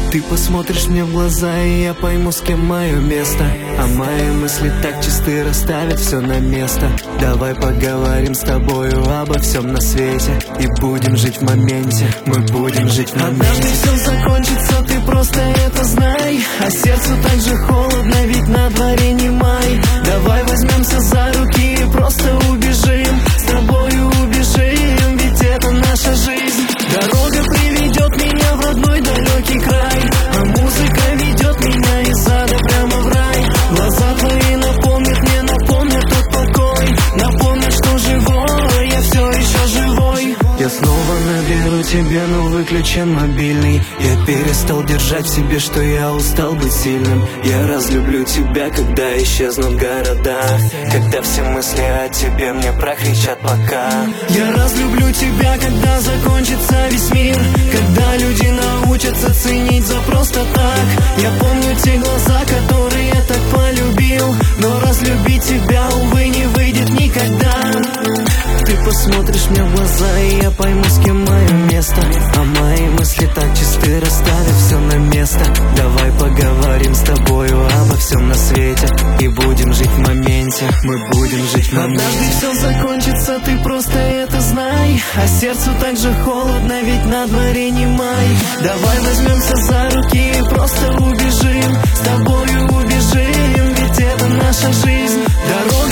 Ты посмотришь мне в глаза, и я пойму, с кем мое место. А мои мысли так чисты, расставят все на место. Давай поговорим с тобою обо всем на свете и будем жить в моменте, мы будем жить в моменте. Однажды все закончится, ты просто это знай. А сердцу так же холодно, ведь на дворе не май. Давай возьмемся за руки и просто убежим. С тобою убежим, ведь это наша жизнь. Дорога приведет меня в родной далекий край, а музыка ведет меня из ада прямо в рай. Глаза твои напомнят мне, напомнят тот покой, напомнят, что живой, я все еще живой. Я снова наберу тебе, но выключен мобильный. Я перестал держать в себе, что я устал быть сильным. Я разлюблю тебя, когда исчезнут города, когда все мысли о тебе мне прокричат пока. Я разлюблю тебя, когда закончится весь мир, когда люди научатся ценить за просто так. Я помню те глаза, которые я так полюбил, но разлюбить тебя, увы, не выйдет никогда. Ты посмотришь мне в глаза, и я пойму, с кем мое место. А мои мысли так чисты, расставят все на место. Давай поговорим с тобою обо всем на свете и будем жить в моменте, мы будем жить в моменте. Однажды все закончится, ты просто это знай. А сердцу так же холодно, ведь на дворе не май. Давай возьмемся за руки и просто убежим. С тобою убежим, ведь это наша жизнь. Дорога